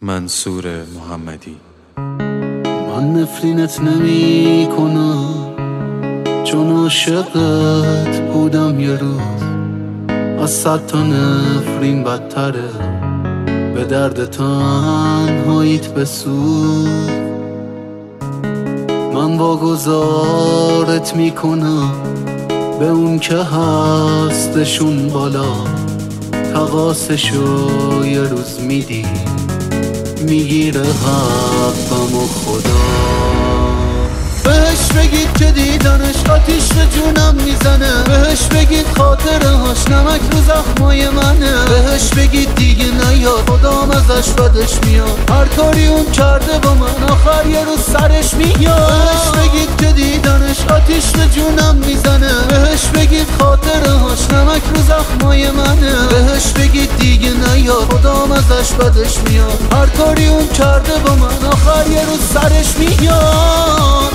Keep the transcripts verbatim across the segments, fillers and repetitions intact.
منصور محمدی. من نفرینت نمی کنم چون عاشقت بودم یه روز، از صد تا نفرین بدتره، به درد تنهاییت بسوز. من واگذارت میکنم به اون که هستشون بالا، تقاسشو یه روز میدی میگیره حقم و خدا. بهش بگید که دیدنش آتیش به جونم میزنه، بهش بگید خاطره هاش نمک رو زخمای منه، بهش بگید دیگه نیاد خدام ازش بدش میاد، هر کاری اون کرده با من آخر یه روز سرش میاد. بهش بگید که دیدنش آتیش به جونم میزنه، بهش بگید خاطره هاش نمک رو زخمای منه، بهش بگید دیگه نیاد خدام ازش بدش میاد، هر کاری اون کرده با من آخر یه روز سرش میاد.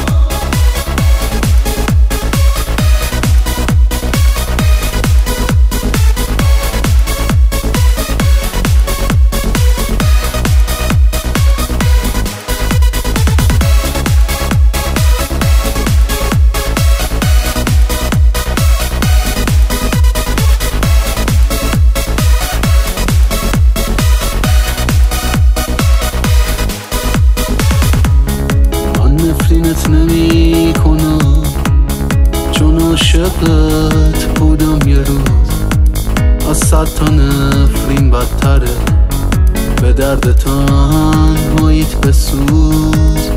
نفرینت نمی کنم چون عاشقت بودم یه روز، از صد تا نفرین بدتره، به درد تنهاییت بسوز.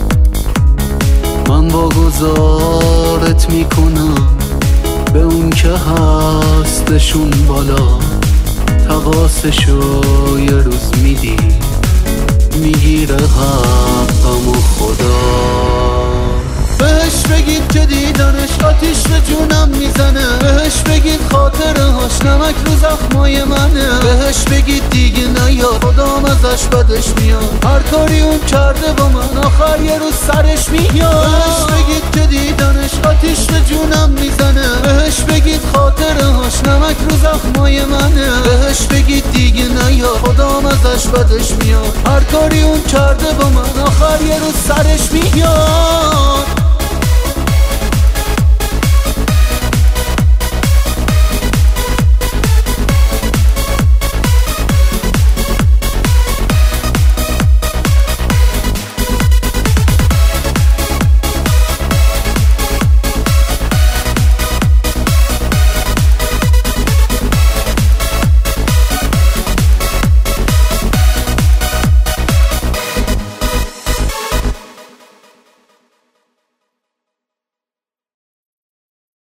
من واگذارت میکنم به اون که هستشون بالا، تقاسشو یه روز میدی میگیره حقم و خدا. بهش بگید که دیدنش آتیش به جونم میزنه، بهش بگید خاطره هاش نمک رو زخمای منه، بهش بگید دیگه نیاد خدام ازش بدش میاد، هر کاری اون کرده با من آخر یه روز سرش میاد. بهش بگید که دیدنش آتیش به جونم میزنه، بهش بگید خاطره هاش نمک رو زخمای منه، بهش بگید دیگه نیاد خدام ازش بدش میاد، هر کاری اون کرده با من آخر یه روز سرش میاد.